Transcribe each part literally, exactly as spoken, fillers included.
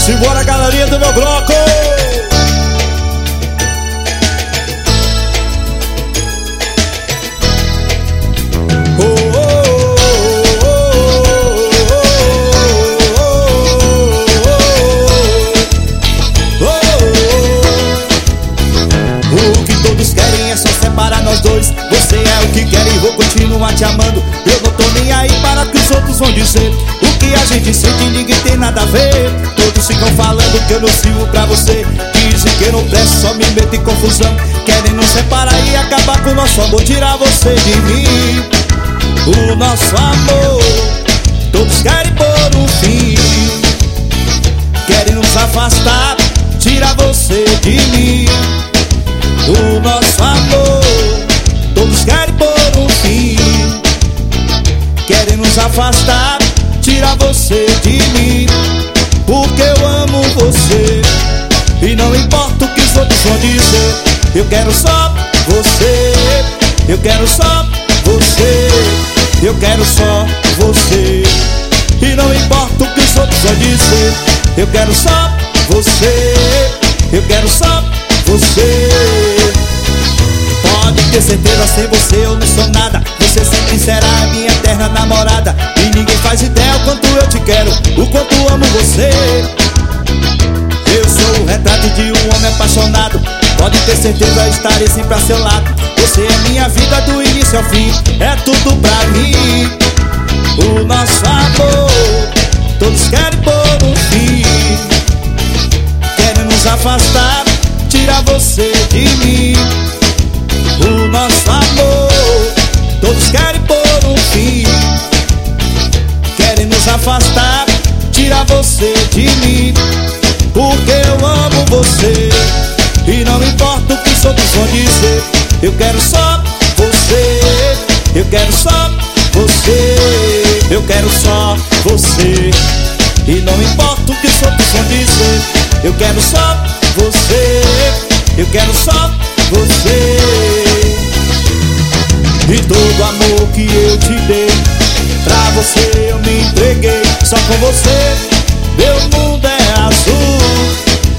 Simbora, galerinha do meu bloco! O que todos querem é só separar nós dois. Você é o que quer e vou continuar te amando. Eu não tô nem aí para o que os outros vão dizer. O que a gente sente ninguém tem nada a ver. Todos ficam falando que eu não sirvo pra você. Dizem que eu não presto, só me meto em confusão. Querem nos separar e acabar com o nosso amor. Tirar você de mim, o nosso amor. Todos querem pôr um fim. Querem nos afastar, tirar você de mim, o nosso amor. Todos querem pôr um fim. Querem nos afastar, tirar você de mim, porque eu amo você. E não importa o que os outros vão dizer. Eu quero só você. Eu quero só você. Eu quero só você. E não importa o que os outros vão dizer. Eu quero só você. Eu quero só você. Pode ter certeza, sem você eu não sou nada. Você sempre será a minha eterna namorada. E ninguém faz ideia o quanto eu te quero, o quanto amo você. Eu sou o retrato de um homem apaixonado. Pode ter certeza, estarei sempre a seu lado. Você é minha vida do início ao fim. É tudo pra mim, o nosso amor. Todos querem pôr um fim. Querem nos afastar, tirar você de mim, o nosso amor. Todos querem pôr um fim. Querem nos afastar, tirar você de mim, porque eu amo você. E não importa o que os outros vão dizer. Eu quero só você. Eu quero só você. Eu quero só você. E não importa o que os outros vão dizer. Eu quero só você. Eu quero só você. E todo amor que eu te dei, pra você eu me entreguei. Só com você meu mundo é azul.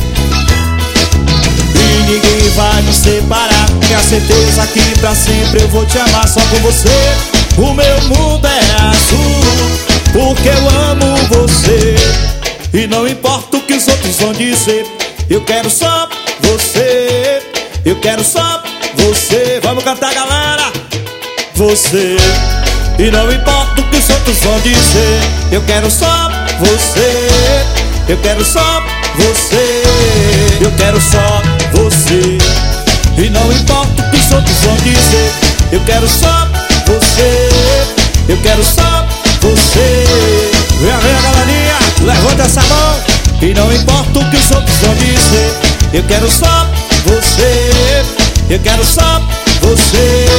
E ninguém vai nos separar. Tenha certeza que pra sempre eu vou te amar. Só com você o meu mundo é azul, porque eu amo você. E não importa o que os outros vão dizer. Eu quero só você. Eu quero só você. Vamos cantar, galera. Você. E não importa o que os outros vão dizer. Eu quero só você. Eu quero só você. Eu quero só você. E não importa o que os outros vão dizer. Eu quero só você. Eu quero só você. Vem, vem, galerinha, levanta essa mão. E não importa o que os outros vão dizer. Eu quero só você. Eu quero só você.